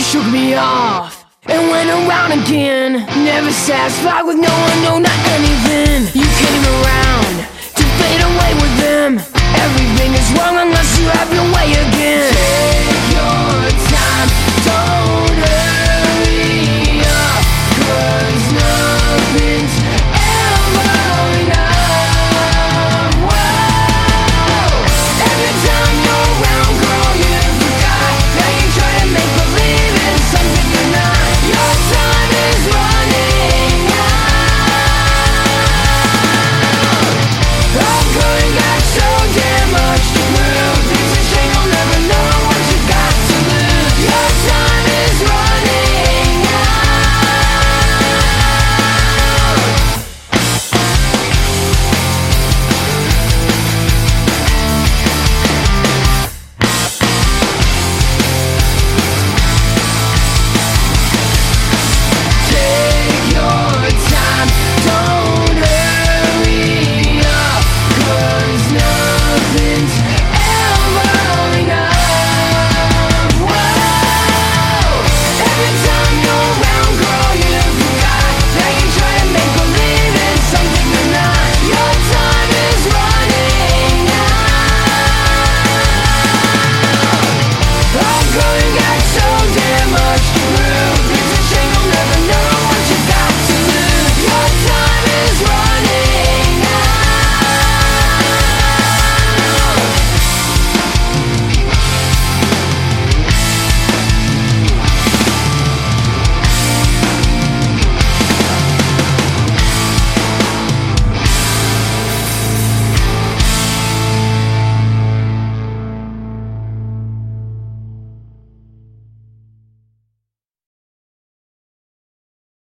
shook me off and went around again. Never satisfied with no one, no, not anything. You came around to fade away with them. Everything is wrong unless you have your way again.